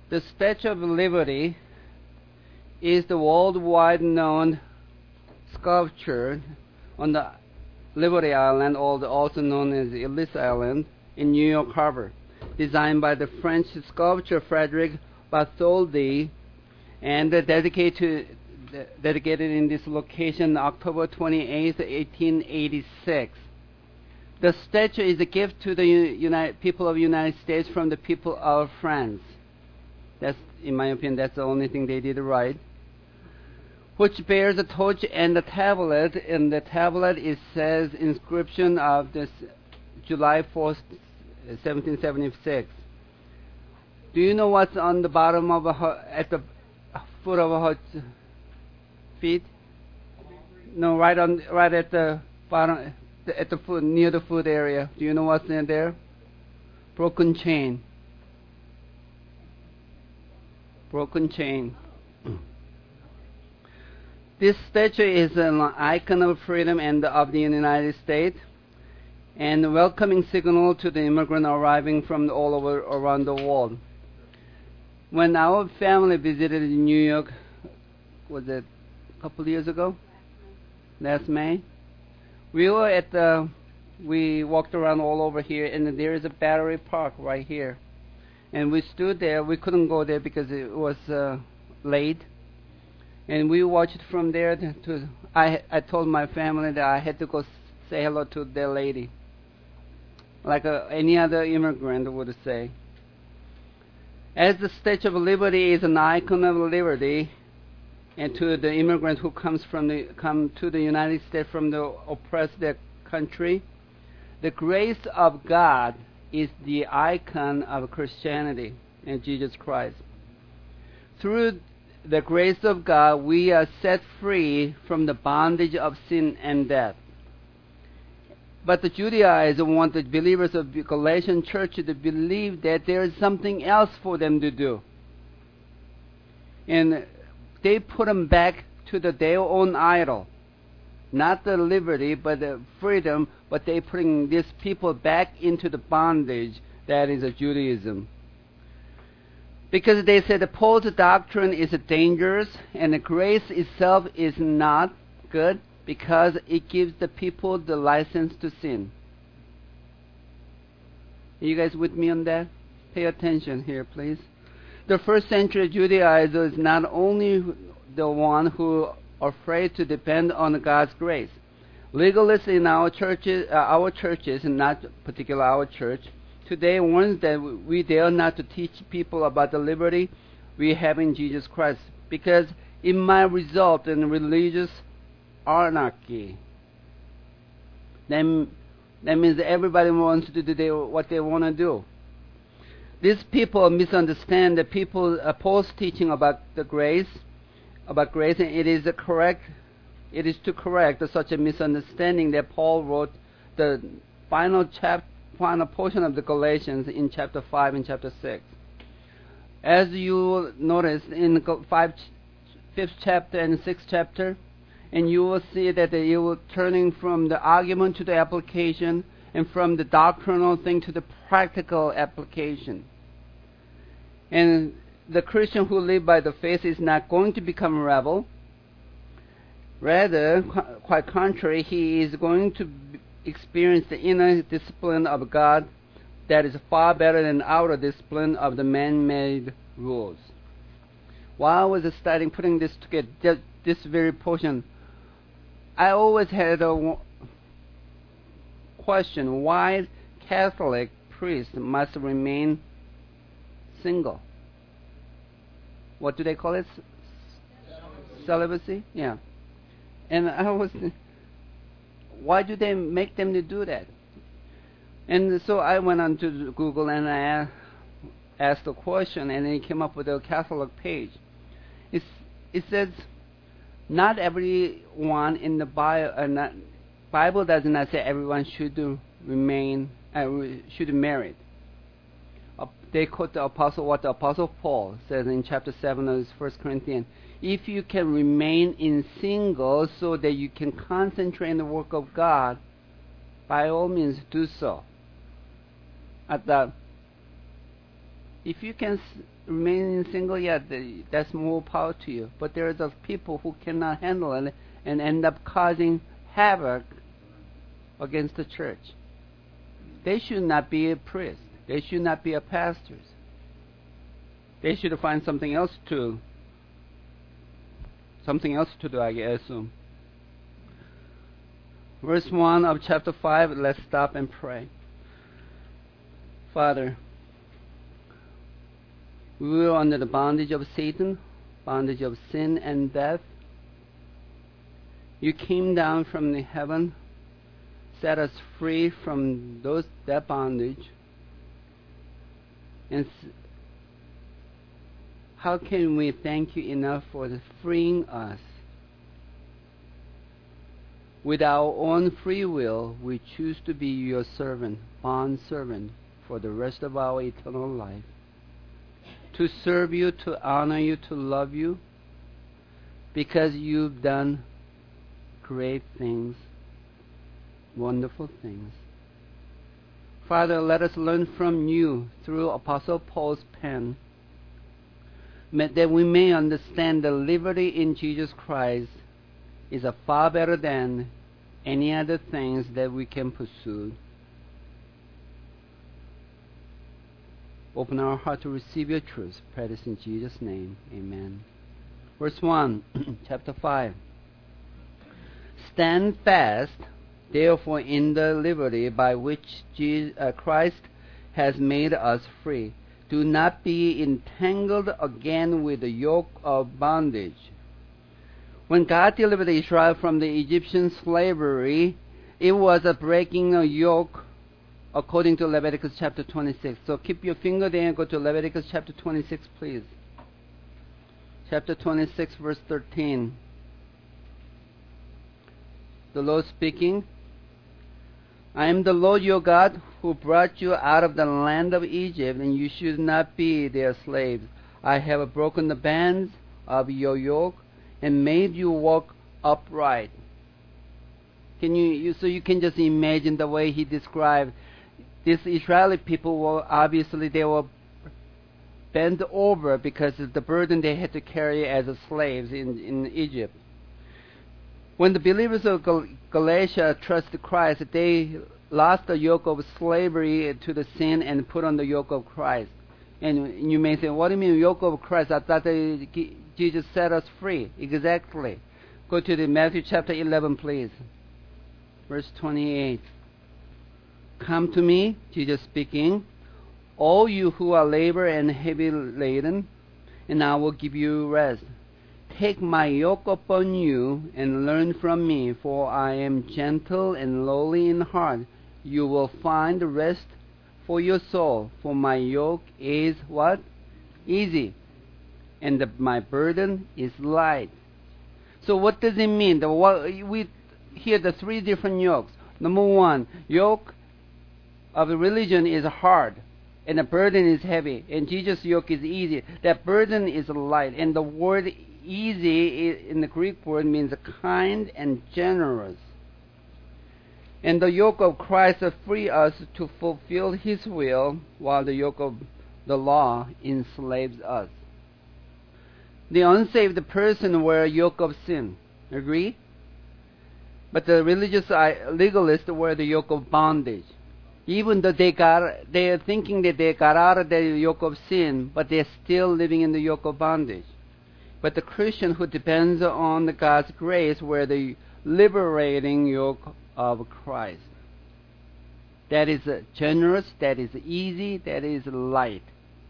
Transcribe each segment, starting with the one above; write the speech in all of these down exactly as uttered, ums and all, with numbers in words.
The Statue of Liberty is the worldwide known sculpture on the Liberty Island, also known as Ellis Island, in New York Harbor, designed by the French sculptor Frederic Bartholdi, and dedicated, dedicated in this location October twenty-eighth, eighteen eighty-six. The statue is a gift to the United, people of the United States from the people of France. That's, in my opinion, that's the only thing they did right. Which bears a torch and a tablet. In the tablet it says inscription of this July fourth, seventeen seventy-six. Do you know what's on the bottom of her, at the foot of her feet? No, right on, right at the bottom, at the foot, near the foot area. Do you know what's in there? Broken chain. Broken chain. This statue is an icon of freedom and of the United States, and a welcoming signal to the immigrant arriving from all over around the world. When our family visited in New York, was it a couple of years ago? Last May. We were at the, we walked around all over here, and there is a Battery Park right here. And we stood there. We couldn't go there because it was uh, late. And we watched from there to, to I, I told my family that I had to go say hello to their lady, like uh, any other immigrant would say. As the Statue of Liberty is an icon of liberty, and to the immigrant who comes from the come to the United States from the oppressed country, the grace of God is the icon of Christianity and Jesus Christ. Through the grace of God, we are set free from the bondage of sin and death. But the Judaizers want the believers of the Galatian church to believe that there is something else for them to do. And they put them back to the, their own idol. Not the liberty, but the freedom, but they putting these people back into the bondage that is a Judaism. Because they said the Paul's doctrine is dangerous and the grace itself is not good because it gives the people the license to sin. Are you guys with me on that? Pay attention here, please. The first century Judaizer is not only the one who are afraid to depend on God's grace. Legalists in our churches, uh, our churches, and not particularly our church, today warns that we dare not to teach people about the liberty we have in Jesus Christ, because it might result in religious anarchy. Then, that means that everybody wants to do what they want to do. These people misunderstand the people uh, Paul's teaching about the grace, about grace, and it is a correct. It is to correct such a misunderstanding that Paul wrote the final chapter. Final portion of the Galatians in chapter five and chapter six. As you notice in the five, fifth chapter and sixth chapter, and you will see that they will turning from the argument to the application, and from the doctrinal thing to the practical application. And the Christian who lives by the faith is not going to become a rebel. Rather, quite contrary, he is going to experience the inner discipline of God that is far better than outer discipline of the man-made rules. While I was studying, putting this together, this very portion, I always had a question: why Catholic priests must remain single? What do they call it? Celibacy. Celibacy? Yeah. And I was. Why do they make them to do that? And so I went on to Google and I asked a question, and it came up with a Catholic page. It's, it says, not everyone in the Bible, uh, not, Bible does not say everyone should remain, uh, should be married. Uh, they quote the apostle, what the apostle Paul says in chapter seven of First Corinthians. If you can remain in single so that you can concentrate on the work of God, by all means do so. At the If you can s- remain single, yeah, the, that's more power to you. But there are those people who cannot handle it and end up causing havoc against the church. They should not be a priest. They should not be a pastors. They should find something else to something else to do, I assume. Verse one of chapter five, let's stop and pray. Father, we were under the bondage of Satan, bondage of sin and death. You came down from the heaven, set us free from those that bondage. And how can we thank you enough for the freeing us? With our own free will, we choose to be your servant, bond servant, for the rest of our eternal life. To serve you, to honor you, to love you, because you've done great things, wonderful things. Father, let us learn from you through Apostle Paul's pen, that we may understand the liberty in Jesus Christ is a far better than any other things that we can pursue. Open our heart to receive your truth. Pray this in Jesus' name. Amen. Verse one, chapter five. Stand fast, therefore, in the liberty by which Jesus, uh, Christ has made us free. Do not be entangled again with the yoke of bondage. When God delivered Israel from the Egyptian slavery, it was a breaking a yoke according to Leviticus chapter twenty-six. So keep your finger there and go to Leviticus chapter twenty-six, please. Chapter twenty-six, verse thirteen. The Lord speaking, I am the Lord your God who brought you out of the land of Egypt, and you should not be their slaves. I have broken the bands of your yoke and made you walk upright. Can you, you so you can just imagine the way he described these Israeli people were obviously they were bent over because of the burden they had to carry as slaves in, in Egypt. When the believers of Gal- Galatia trusted Christ, they lost the yoke of slavery to the sin and put on the yoke of Christ. And you may say, what do you mean yoke of Christ? I thought that Jesus set us free. Exactly. Go to the Matthew chapter eleven, please. Verse twenty-eight. Come to me, Jesus speaking, all you who are labor and heavy laden, and I will give you rest. Take my yoke upon you and learn from me, for I am gentle and lowly in heart. You will find rest for your soul, for my yoke is what? Easy, and the, my burden is light. So what does it mean? The, what, we hear the three different yokes. Number one, yoke of religion is hard, and the burden is heavy, and Jesus' yoke is easy. That burden is light, and the word easy in the Greek word means kind and generous. And the yoke of Christ frees us to fulfill His will, while the yoke of the law enslaves us. The unsaved person wear a yoke of sin. Agree? But the religious legalists wear the yoke of bondage. Even though they got, they are thinking that they got out of the yoke of sin, but they're still living in the yoke of bondage. But the Christian who depends on the God's grace wear the liberating yoke of Christ. That is generous, that is easy, that is light.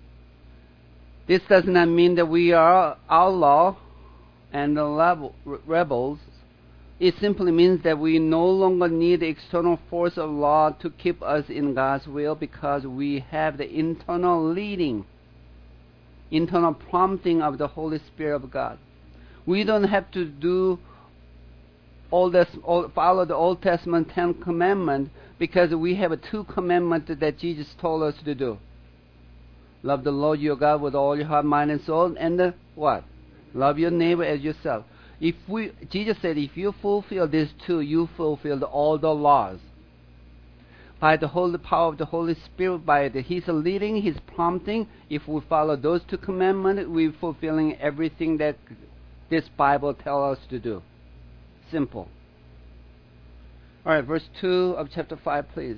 This does not mean that we are outlaw and rebels. It simply means that we no longer need the external force of law to keep us in God's will, because we have the internal leading, internal prompting of the Holy Spirit of God. We don't have to do all this, all, follow the Old Testament Ten Commandments, because we have a two commandments that Jesus told us to do. Love the Lord your God with all your heart, mind, and soul, and the, what? Love your neighbor as yourself. If we, Jesus said, if you fulfill these two, you fulfilled all the laws. by the holy power of the Holy Spirit, by the, His leading, His prompting. If we follow those two commandments, we're fulfilling everything that this Bible tells us to do. Simple. All right, verse two of chapter five, please.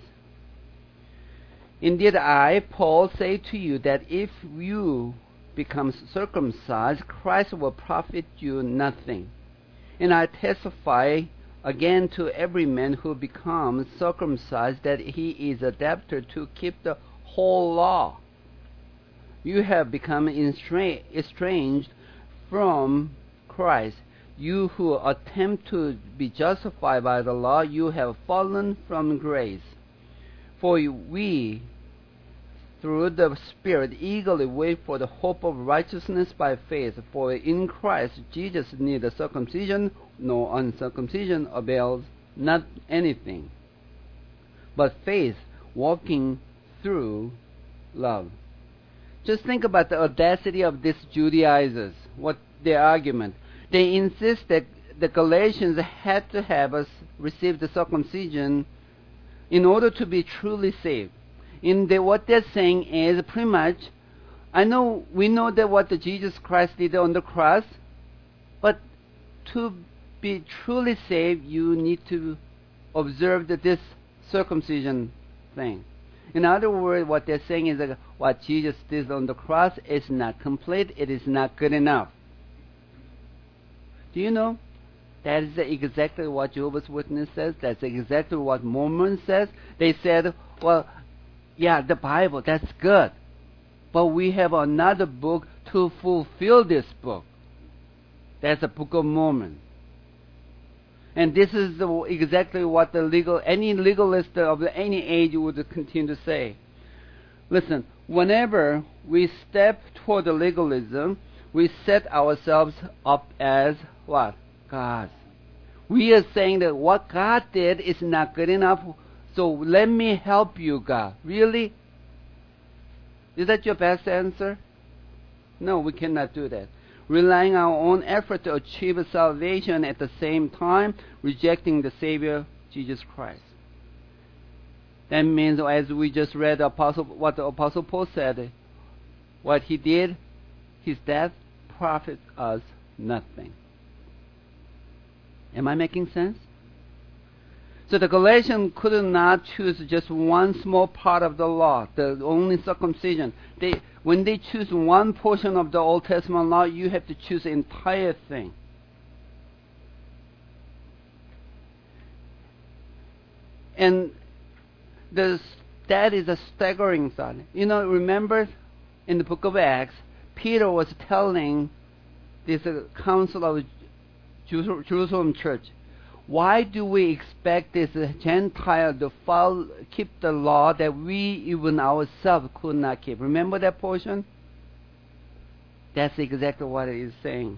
Indeed, I, Paul, say to you that if you become circumcised, Christ will profit you nothing. And I testify again to every man who becomes circumcised that he is adapted to keep the whole law. You have become estranged from Christ. You who attempt to be justified by the law, you have fallen from grace. For we, through the Spirit, eagerly wait for the hope of righteousness by faith. For in Christ Jesus neither circumcision nor uncircumcision avails not anything, but faith walking through love. Just think about the audacity of these Judaizers, what their argument. They insist that the Galatians had to have us receive the circumcision in order to be truly saved. In the, what they're saying is pretty much, I know we know that what the Jesus Christ did on the cross, but to be truly saved, you need to observe that this circumcision thing. In other words, what they're saying is that what Jesus did on the cross is not complete. It is not good enough. Do you know? That is exactly what Jehovah's Witness says. That's exactly what Mormon says. They said, well, yeah, the Bible, that's good. But we have another book to fulfill this book. That's the Book of Mormon. And this is the, exactly what the legal, any legalist of any age would continue to say. Listen, whenever we step toward the legalism, we set ourselves up as what? Gods. We are saying that what God did is not good enough, so let me help you, God. Really? Is that your best answer? No, we cannot do that. Relying on our own effort to achieve salvation at the same time, rejecting the Savior, Jesus Christ. That means, as we just read the Apostle, what the Apostle Paul said, what he did, his death profits us nothing. Am I making sense? So the Galatians could not choose just one small part of the law, the only circumcision. They, when they choose one portion of the Old Testament law, you have to choose the entire thing. And this, that is a staggering thought. You know, remember in the book of Acts, Peter was telling this uh, council of Jerusalem church, why do we expect this uh, Gentile to follow, keep the law that we even ourselves could not keep? Remember that portion? That's exactly what it is saying.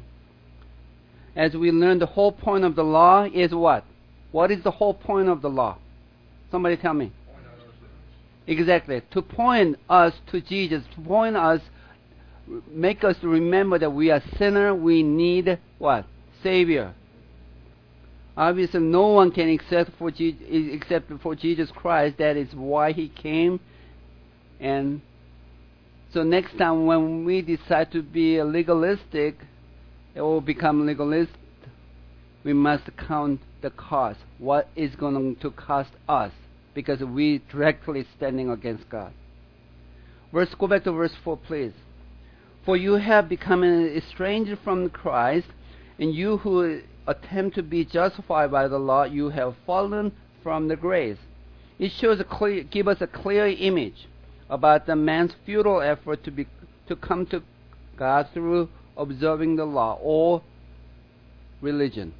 As we learn, the whole point of the law is what? What is the whole point of the law? Somebody tell me. Exactly. To point us to Jesus, to point us, make us remember that we are sinner, we need what? Savior. Obviously, no one can accept for Je- except for Jesus Christ. That is why He came. And so next time when we decide to be legalistic or become legalist, we must count the cost. What is going to cost us? Because we directly standing against God. Verse, go back to verse four, please. For you have become estranged from Christ, and you who attempt to be justified by the law, you have fallen from the grace. It shows a clear, give us a clear image about the man's futile effort to be to come to God through observing the law or religion.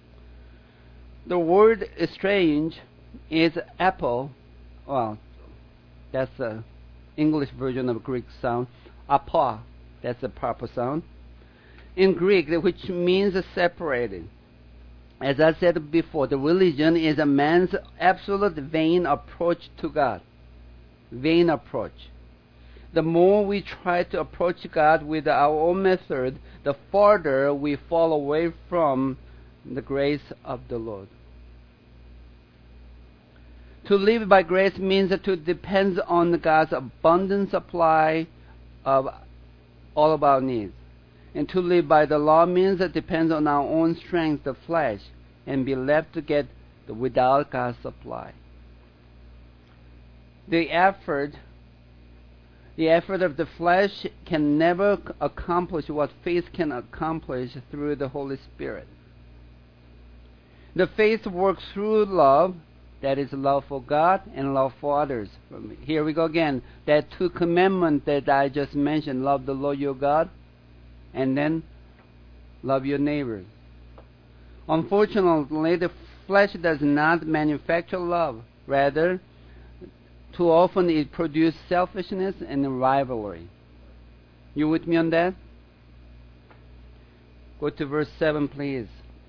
The word estrange is apple. Well, that's the English version of Greek sound. Apa, that's the proper sound. In Greek, which means separated. As I said before, the religion is a man's absolute vain approach to God. Vain approach. The more we try to approach God with our own method, the farther we fall away from the grace of the Lord. To live by grace means to depend on God's abundant supply of all of our needs. And to live by the law means it depends on our own strength, the flesh, and be left to get the without God's supply. The effort, the effort of the flesh can never accomplish what faith can accomplish through the Holy Spirit. The faith works through love, that is love for God and love for others. Here we go again. That two commandments that I just mentioned, love the Lord your God, and then love your neighbors. Unfortunately, the flesh does not manufacture love. Rather, too often it produces selfishness and rivalry. You with me on that? Go to verse seven, please.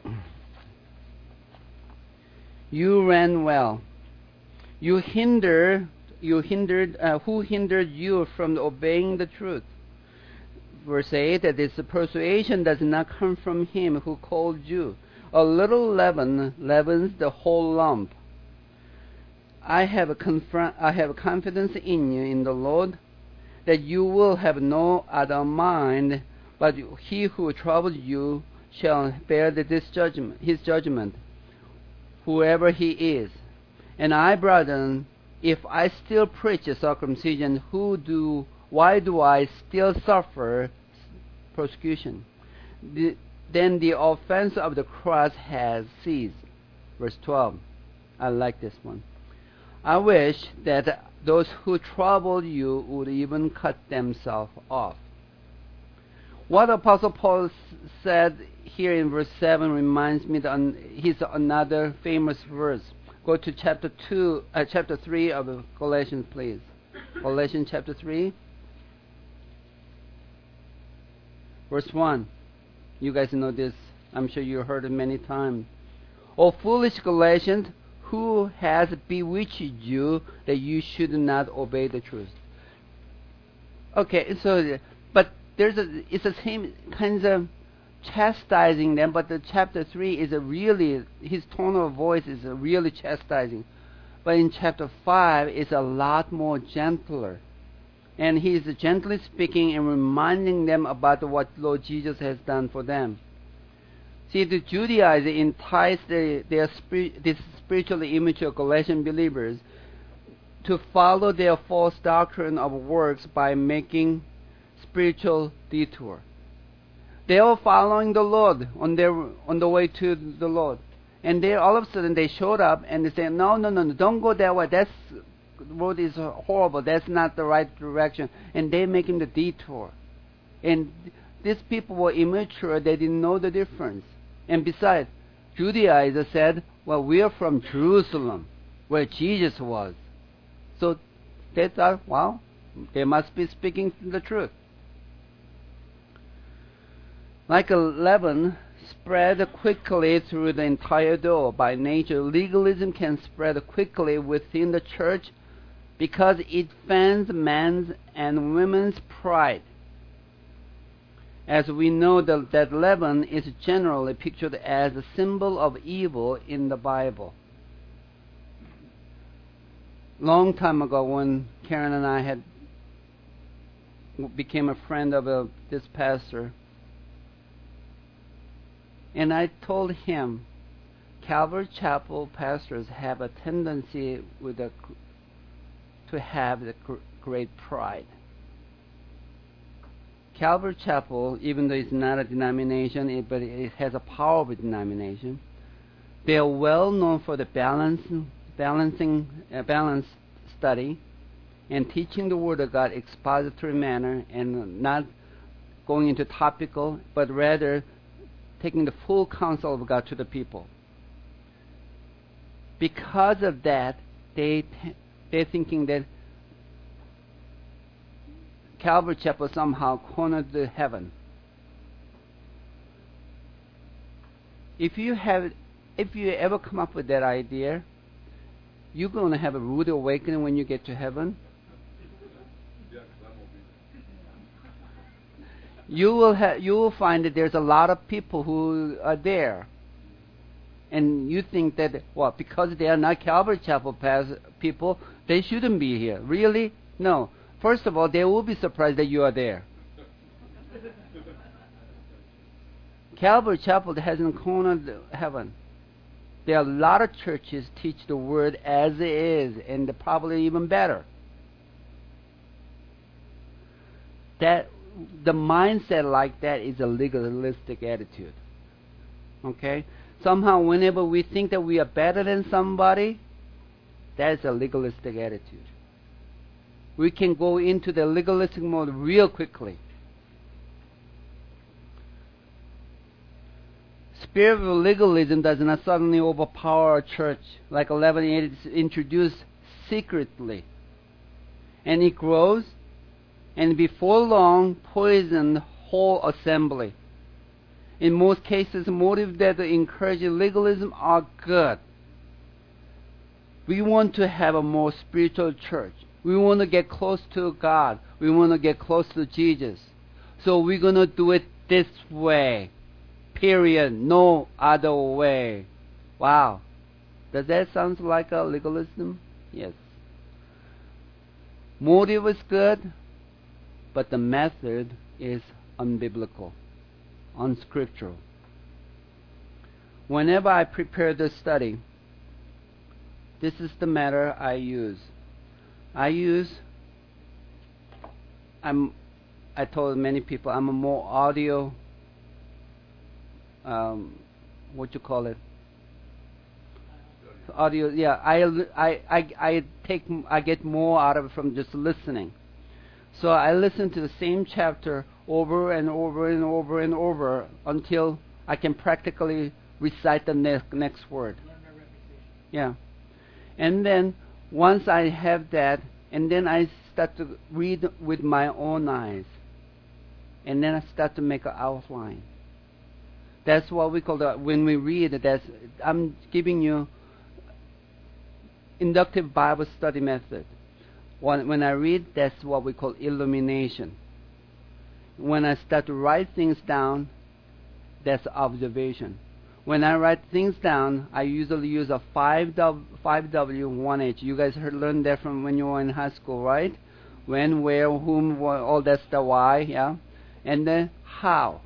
You ran well. You hinder, you hindered, uh, who hindered you from obeying the truth? Verse eight, that this persuasion does not come from him who called you. A little leaven leavens the whole lump. I have, a confront, I have confidence in you, in the Lord, that you will have no other mind, but he who troubles you shall bear this judgment, his judgment, whoever he is. And I, brethren, if I still preach circumcision, who do why do I still suffer persecution? The, then the offense of the cross has ceased. Verse twelve. I like this one. I wish that those who trouble you would even cut themselves off. What Apostle Paul said here in verse seven reminds me of his another famous verse. Go to chapter two, uh, chapter three of Galatians, please. Galatians chapter three, verse one. You guys know this. I'm sure you heard it many times. O foolish Galatians, who has bewitched you that you should not obey the truth? Okay, so but there's a it's the same kinds of chastising them, but the chapter three is a really his tone of voice is a really chastising. But in chapter five, it's a lot more gentler. And he is gently speaking and reminding them about what Lord Jesus has done for them. See, the Judaizers entice their, their spirit, these spiritually immature Galatian believers to follow their false doctrine of works by making spiritual detour. They were following the Lord on their on the way to the Lord, and they all of a sudden they showed up and they said, "No, no, no, no, don't go that way. That's the road is horrible. That's not the right direction." And they making the detour. And these people were immature. They didn't know the difference. And besides, Judaizers said, "Well, we are from Jerusalem, where Jesus was." So they thought, well, they must be speaking the truth. Like a leaven spread quickly through the entire dough. By nature, legalism can spread quickly within the church because it fans man's and women's pride. As we know, the, that leaven is generally pictured as a symbol of evil in the Bible. Long time ago, when Karen and I had became a friend of a, this pastor, and I told him, Calvary Chapel pastors have a tendency with a, to have the great pride. Calvary Chapel, even though it's not a denomination, it, but it has a power of a denomination, they are well known for the balance, balancing, uh, balanced study and teaching the Word of God expository manner and not going into topical, but rather taking the full counsel of God to the people. Because of that, they they're thinking that Calvary Chapel somehow cornered the heaven. If you have, if you ever come up with that idea, you're going to have a rude awakening when you get to heaven. You will ha- you will find that there's a lot of people who are there. And you think that, well, because they are not Calvary Chapel pass people, they shouldn't be here. Really? No. First of all, they will be surprised that you are there. Calvary Chapel hasn't cornered heaven. There are a lot of churches teach the word as it is, and they're probably even better. That the mindset like that is a legalistic attitude. Okay? Somehow, whenever we think that we are better than somebody, that's a legalistic attitude. We can go into the legalistic mode real quickly. Spirit of legalism does not suddenly overpower a church like eleven eighty is introduced secretly. And it grows, and before long, poison the whole assembly. In most cases, motives that encourage legalism are good. We want to have a more spiritual church. We want to get close to God. We want to get close to Jesus. So we're going to do it this way. Period. No other way. Wow. Does that sound like a legalism? Yes. Motive is good, but the method is unbiblical, unscriptural. Whenever I prepare this study, this is the matter I use. I use, I'm, I told many people, I'm a more audio, um, what you call it? Audio, yeah. I, I, I, I take, I get more out of it from just listening. So I listen to the same chapter over and over and over and over until I can practically recite the next next word. Yeah. And then once I have that, and then I start to read with my own eyes. And then I start to make an outline. That's what we call the, when we read, that's, I'm giving you inductive Bible study method. When, when I read, that's what we call illumination. When I start to write things down, that's observation. When I write things down, I usually use a five W one H. You guys heard, learned that from when you were in high school, right? When, where, whom, what, all that's the why, yeah? And then how.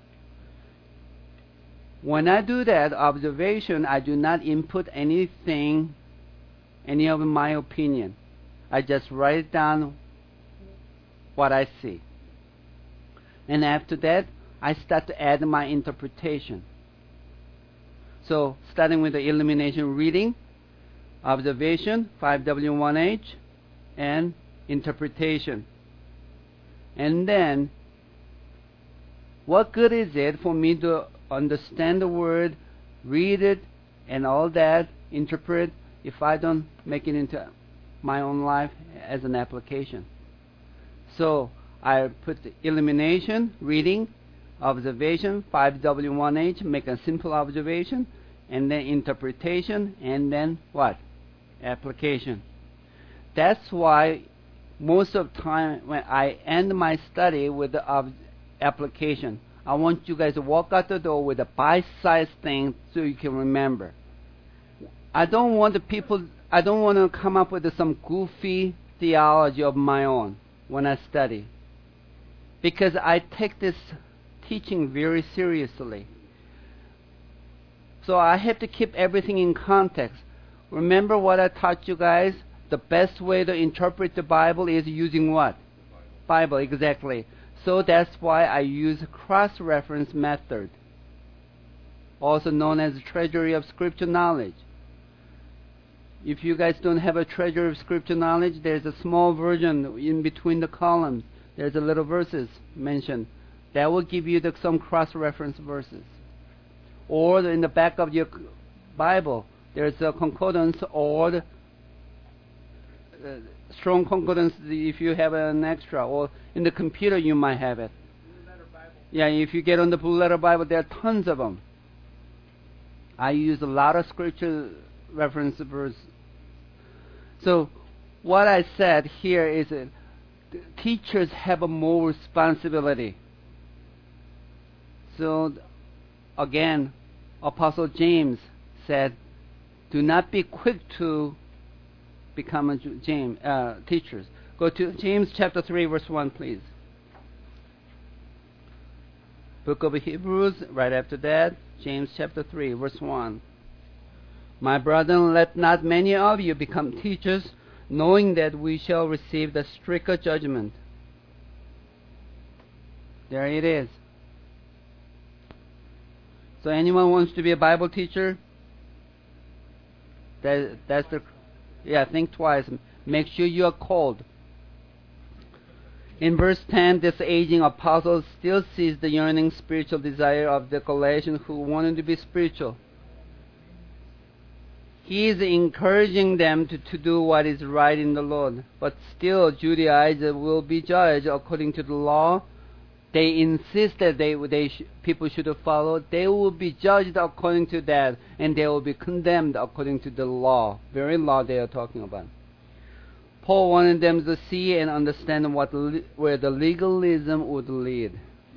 When I do that observation, I do not input anything, any of my opinion. I just write down what I see. And after that, I start to add my interpretation. So, starting with the illumination reading, observation, five W one H, and interpretation. And then, what good is it for me to understand the word, read it, and all that, interpret, if I don't make it into my own life as an application? So, I put the illumination, reading, observation, five W one H, make a simple observation, and then interpretation, and then what? Application. That's why most of the time when I end my study with the ob- application, I want you guys to walk out the door with a bite-sized thing so you can remember. I don't want the people, I don't want to come up with some goofy theology of my own when I study. Because I take this teaching very seriously. So I have to keep everything in context. Remember what I taught you guys? The best way to interpret the Bible is using what? Bible, exactly. So that's why I use cross-reference method, also known as treasury of scripture knowledge. If you guys don't have a treasury of scripture knowledge, there's a small version in between the columns. There's a little verses mentioned. That will give you the, some cross-reference verses. Or in the back of your Bible, there's a concordance or the, uh, strong concordance if you have an extra. Or in the computer you might have it. Blue Letter Bible. Yeah, if you get on the Blue Letter Bible, there are tons of them. I use a lot of scripture reference verse. So what I said here is that teachers have a more responsibility. So again, Apostle James said, do not be quick to become a James, uh, teachers. Go to James chapter three, verse one, please. Book of Hebrews, right after that, James chapter three, verse one. My brethren, let not many of you become teachers, knowing that we shall receive the stricter judgment. There it is. So anyone wants to be a Bible teacher? That, that's the, yeah, think twice. Make sure you are called. In verse ten, this aging apostle still sees the yearning spiritual desire of the Galatians who wanted to be spiritual. He is encouraging them to, to do what is right in the Lord. But still, Judaizers will be judged according to the law. They insist that they, they sh- people should follow. They will be judged according to that, and they will be condemned according to the law. Very law they are talking about. Paul wanted them to see and understand what le- where the legalism would lead.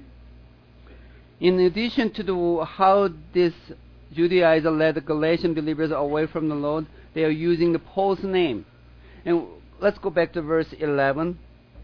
In addition to the, how this Judaizer led the Galatian believers away from the Lord, they are using the Paul's name. And let's go back to verse eleven.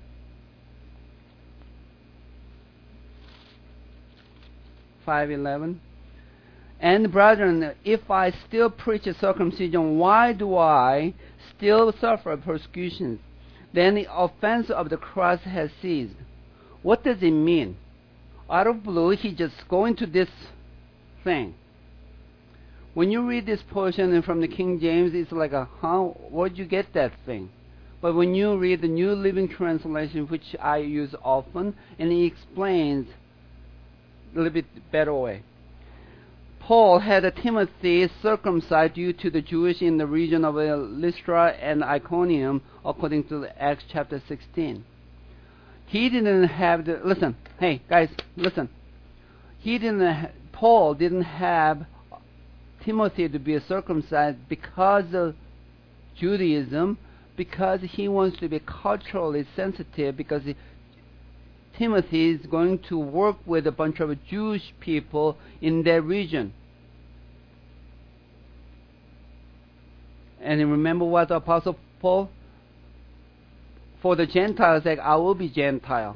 five eleven. And brethren, if I still preach a circumcision, why do I still suffer persecutions? Then the offense of the cross has ceased. What does it mean? Out of blue, he just go into this thing. When you read this portion from the King James, it's like, a, huh, where'd you get that thing? But when you read the New Living Translation, which I use often, and it explains a little bit better way. Paul had Timothy circumcised due to the Jewish in the region of Lystra and Iconium, according to Acts chapter sixteen. He didn't have the, listen, hey guys, listen. He didn't, ha- Paul didn't have Timothy to be circumcised because of Judaism, because he wants to be culturally sensitive, because he, Timothy is going to work with a bunch of Jewish people in their region. And remember what the Apostle Paul? For the Gentiles' sake, I will be Gentile.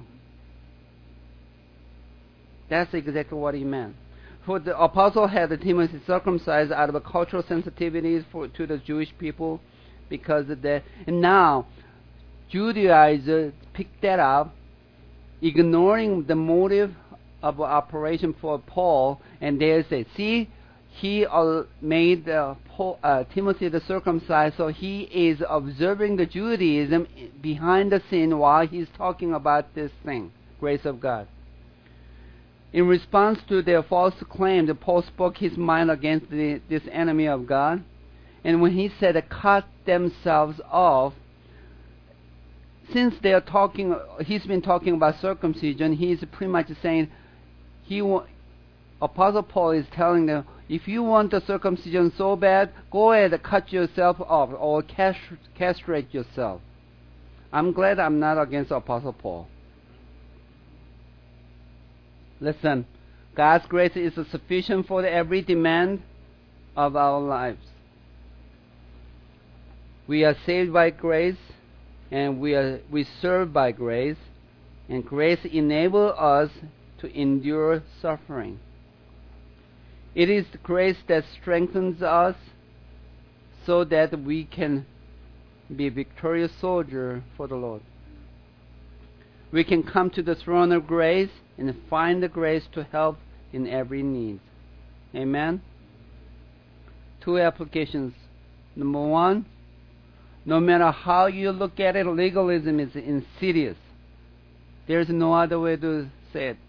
That's exactly what he meant. For the Apostle had Timothy circumcised out of a cultural sensitivities for, to the Jewish people, because of that. And now, Judaizers picked that up, ignoring the motive of operation for Paul, and they say, see, he uh, made uh, Paul, uh, Timothy the circumcised, so he is observing the Judaism behind the scene while he's talking about this thing, grace of God. In response to their false claim, Paul spoke his mind against the, this enemy of God, and when he said, cut themselves off, since they are talking, he's been talking about circumcision, he's pretty much saying, he Apostle Paul is telling them, if you want the circumcision so bad, go ahead and cut yourself off or castrate yourself. I'm glad I'm not against Apostle Paul. Listen, God's grace is sufficient for every demand of our lives. We are saved by grace, and we are we serve by grace, and grace enables us to endure suffering. It is grace that strengthens us so that we can be a victorious soldier for the Lord. We can come to the throne of grace and find the grace to help in every need. Amen? Two applications. Number one, no matter how you look at it, legalism is insidious. There's no other way to say it.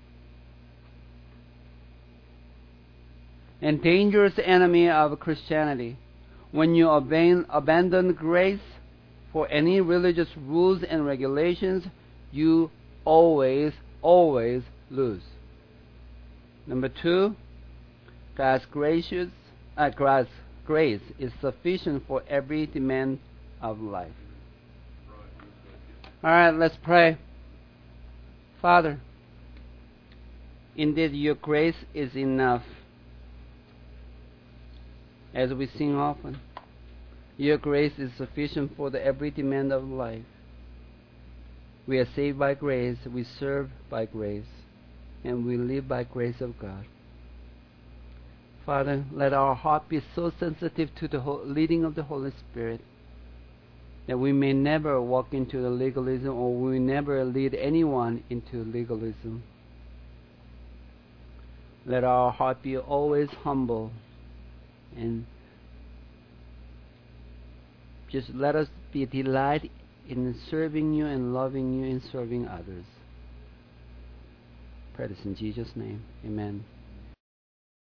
And dangerous enemy of Christianity. When you aban- abandon grace for any religious rules and regulations, you always, always lose. Number two, God's gracious, uh, God's grace is sufficient for every demand of life. All right, let's pray. Father, indeed your grace is enough. As we sing often, your grace is sufficient for the every demand of life. We are saved by grace, we serve by grace, and we live by grace of God. Father, let our heart be so sensitive to the leading of the Holy Spirit that we may never walk into the legalism, or we never lead anyone into legalism. Let our heart be always humble, and just let us be delight in serving you and loving you and serving others. Pray this in Jesus' name. Amen.